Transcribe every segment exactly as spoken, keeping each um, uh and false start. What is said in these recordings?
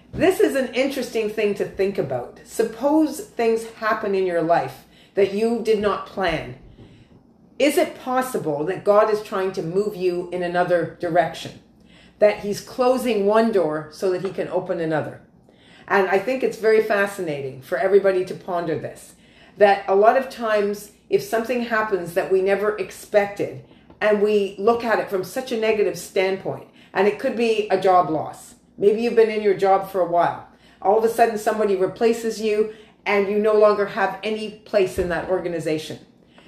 this is an interesting thing to think about. Suppose things happen in your life that you did not plan. Is it possible that God is trying to move you in another direction? That he's closing one door so that he can open another? And I think it's very fascinating for everybody to ponder this. That a lot of times, if something happens that we never expected, and we look at it from such a negative standpoint, and it could be a job loss. Maybe you've been in your job for a while. All of a sudden somebody replaces you and you no longer have any place in that organization.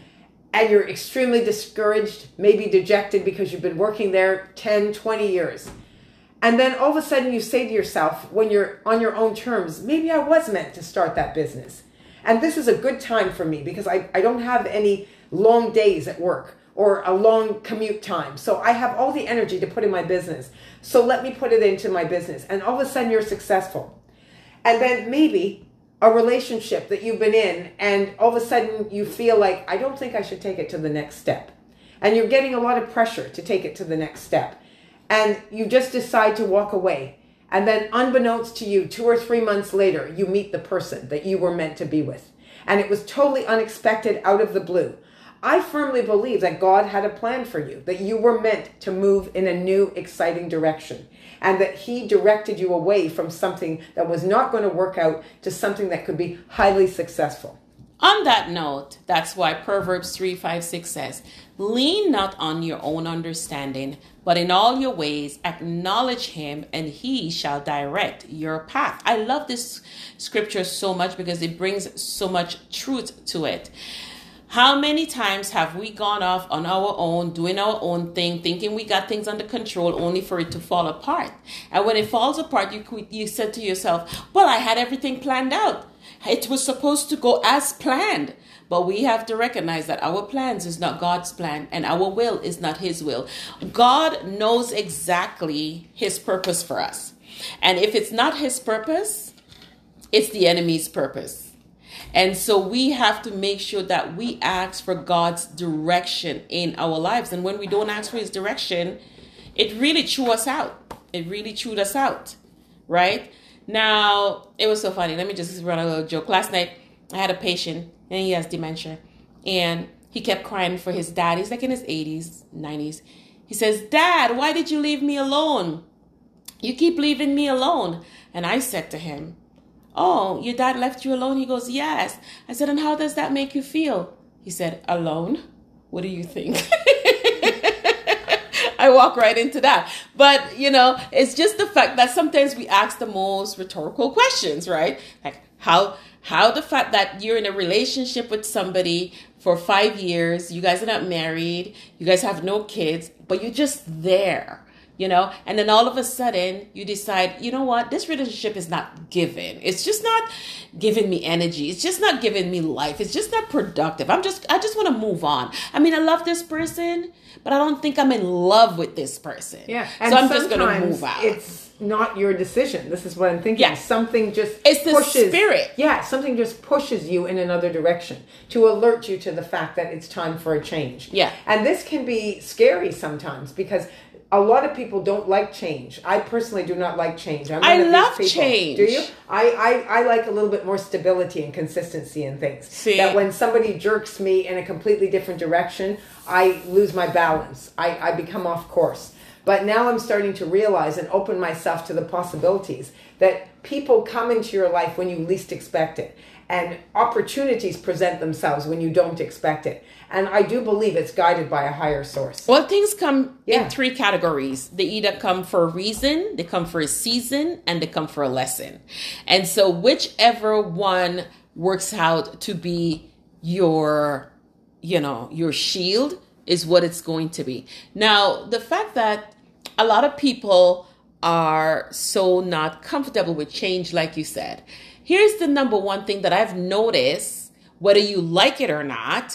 And you're extremely discouraged, maybe dejected because you've been working there ten, twenty years. And then all of a sudden you say to yourself, when you're on your own terms, maybe I was meant to start that business. And this is a good time for me because I, I don't have any long days at work or a long commute time. So I have all the energy to put in my business. So let me put it into my business. And all of a sudden you're successful. And then maybe a relationship that you've been in, and all of a sudden you feel like, I don't think I should take it to the next step. And you're getting a lot of pressure to take it to the next step. And you just decide to walk away. And then unbeknownst to you, two or three months later, you meet the person that you were meant to be with. And it was totally unexpected, out of the blue. I firmly believe that God had a plan for you, that you were meant to move in a new, exciting direction, and that he directed you away from something that was not going to work out to something that could be highly successful. On that note, that's why Proverbs three, five, six says, lean not on your own understanding, but in all your ways acknowledge him, and he shall direct your path. I love this scripture so much because it brings so much truth to it. How many times have we gone off on our own, doing our own thing, thinking we got things under control, only for it to fall apart? And when it falls apart, you you said to yourself, well, I had everything planned out. It was supposed to go as planned. But we have to recognize that our plans is not God's plan, and our will is not his will. God knows exactly his purpose for us. And if it's not his purpose, it's the enemy's purpose. And so we have to make sure that we ask for God's direction in our lives. And when we don't ask for his direction, it really chews us out. It really chewed us out, right? Now, it was so funny. Let me just run a little joke. Last night, I had a patient, and he has dementia. And he kept crying for his dad. He's like in his eighties, nineties. He says, Dad, why did you leave me alone? You keep leaving me alone. And I said to him, oh, your dad left you alone? He goes, yes. I said, and how does that make you feel? He said, alone? What do you think? I walk right into that. But, you know, it's just the fact that sometimes we ask the most rhetorical questions, right? Like how, how the fact that you're in a relationship with somebody for five years, you guys are not married, you guys have no kids, but you're just there. You know, and then all of a sudden you decide, you know what, this relationship is not giving. It's just not giving me energy. It's just not giving me life. It's just not productive. I'm just, I just want to move on. I mean, I love this person, but I don't think I'm in love with this person. Yeah. And so I'm just going to move out. It's not your decision. This is what I'm thinking. Yeah. Something just it's the pushes, spirit. Yeah. Something just pushes you in another direction to alert you to the fact that it's time for a change. Yeah. And this can be scary sometimes because a lot of people don't like change. I personally do not like change. I'm I one love of these people. change. Do you? I, I, I like a little bit more stability and consistency in things. See? That when somebody jerks me in a completely different direction, I lose my balance. I, I become off course. But now I'm starting to realize and open myself to the possibilities that people come into your life when you least expect it. And opportunities present themselves when you don't expect it. And I do believe it's guided by a higher source. Well, things come Yeah. in three categories. They either come for a reason, they come for a season, and they come for a lesson. And so whichever one works out to be your, you know, your shield is what it's going to be. Now, the fact that a lot of people are so not comfortable with change, like you said, here's the number one thing that I've noticed, whether you like it or not,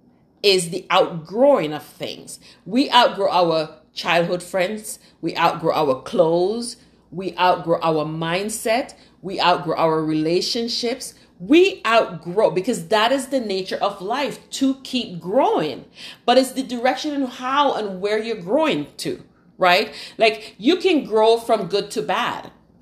is the outgrowing of things. We outgrow our childhood friends. We outgrow our clothes. We outgrow our mindset. We outgrow our relationships. We outgrow because that is the nature of life, to keep growing. But it's the direction and how and where you're growing to, right? Like you can grow from good to bad.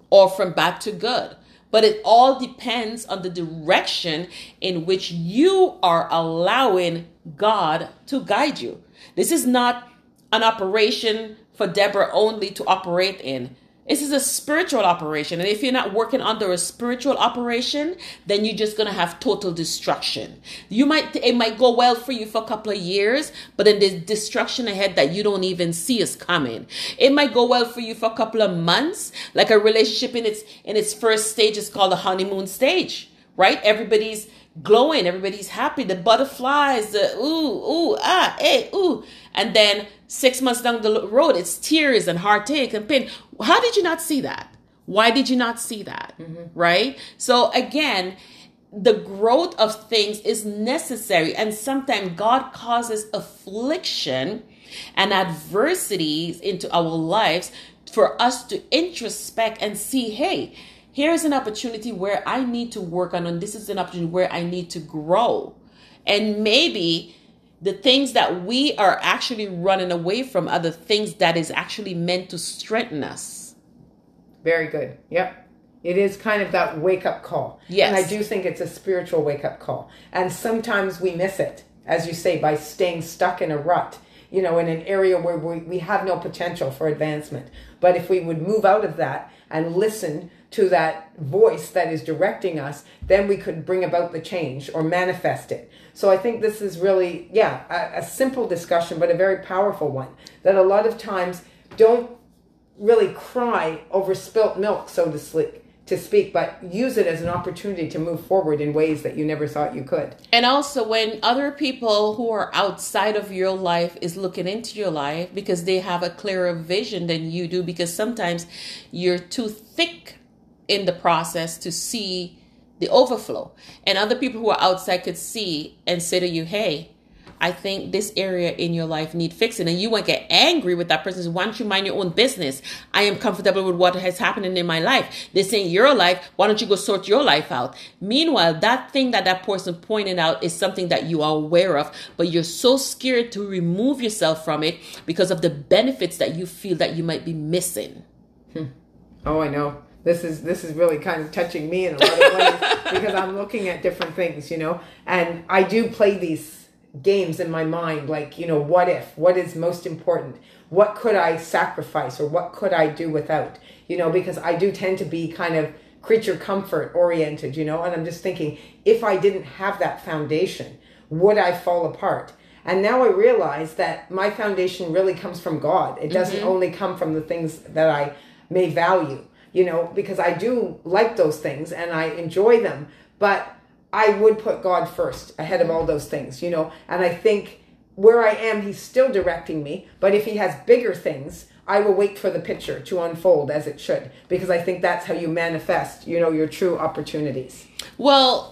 or from bad to good. But it all depends on the direction in which you are allowing God to guide you. This is not an operation for Deborah only to operate in. This is a spiritual operation. And if you're not working under a spiritual operation, then you're just going to have total destruction. You might, it might go well for you for a couple of years, but then there's destruction ahead that you don't even see is coming. It might go well for you for a couple of months, like a relationship in its, in its first stage is called the honeymoon stage, right? Everybody's glowing. Everybody's happy. The butterflies, the ooh, ooh, ah, hey, ooh. And then six months down the road, it's tears and heartache and pain. How did you not see that? Why did you not see that? Mm-hmm. Right? So again, the growth of things is necessary. And sometimes God causes affliction and adversities into our lives for us to introspect and see, hey, here's an opportunity where I need to work on, and this is an opportunity where I need to grow. And maybe the things that we are actually running away from are the things that is actually meant to strengthen us. Very good. Yep. It is kind of that wake-up call. Yes. And I do think it's a spiritual wake-up call. And sometimes we miss it, as you say, by staying stuck in a rut, you know, in an area where we, we have no potential for advancement. But if we would move out of that and listen to that voice that is directing us, then we could bring about the change or manifest it. So I think this is really, yeah, a, a simple discussion, but a very powerful one, that a lot of times don't really cry over spilt milk, so to speak, to speak, but use it as an opportunity to move forward in ways that you never thought you could. And also when other people who are outside of your life is looking into your life because they have a clearer vision than you do, because sometimes you're too thick in the process to see the overflow. And other people who are outside could see and say to you, hey, I think this area in your life need fixing. And you won't get angry with that person. Why don't you mind your own business? I am comfortable with what has happened in my life. This ain't your life. Why don't you go sort your life out? Meanwhile, that thing that that person pointed out is something that you are aware of, but you're so scared to remove yourself from it because of the benefits that you feel that you might be missing. Hmm. Oh, I know. This is this is really kind of touching me in a lot of ways because I'm looking at different things, you know, and I do play these games in my mind, like, you know, what if, what is most important? What could I sacrifice or what could I do without? You know, because I do tend to be kind of creature comfort oriented, you know, and I'm just thinking, if I didn't have that foundation, would I fall apart? And now I realize that my foundation really comes from God. It doesn't mm-hmm. only come from the things that I may value. You know, because I do like those things and I enjoy them, but I would put God first ahead of all those things, you know, and I think where I am, he's still directing me, but if he has bigger things, I will wait for the picture to unfold as it should, because I think that's how you manifest, you know, your true opportunities. Well,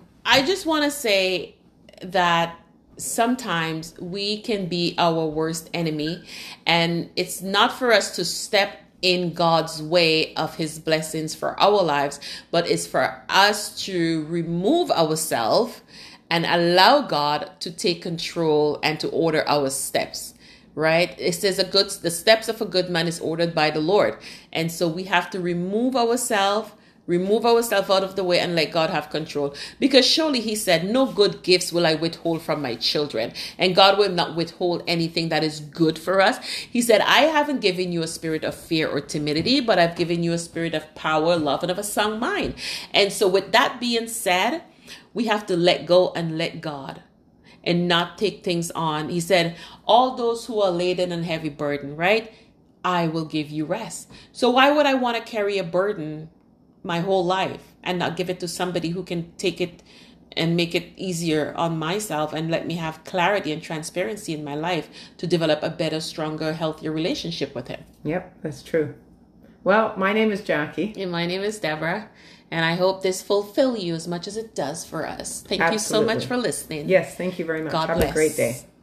I just want to say that sometimes we can be our worst enemy, and it's not for us to step in God's way of his blessings for our lives, but it's for us to remove ourselves and allow God to take control and to order our steps, right? It says a good, the steps of a good man is ordered by the Lord. And so we have to remove ourselves, remove ourselves out of the way and let God have control. Because surely he said, no good gifts will I withhold from my children. And God will not withhold anything that is good for us. He said, I haven't given you a spirit of fear or timidity, but I've given you a spirit of power, love, and of a sound mind. And so with that being said, we have to let go and let God and not take things on. He said, all those who are laden and heavy burden, right? I will give you rest. So why would I want to carry a burden my whole life and not give it to somebody who can take it and make it easier on myself and let me have clarity and transparency in my life to develop a better, stronger, healthier relationship with him? Yep, that's true. Well, my name is Jackie. And my name is Deborah. And I hope this fulfill you as much as it does for us. Thank Absolutely. you so much for listening. Yes, thank you very much. God Have bless. a great day.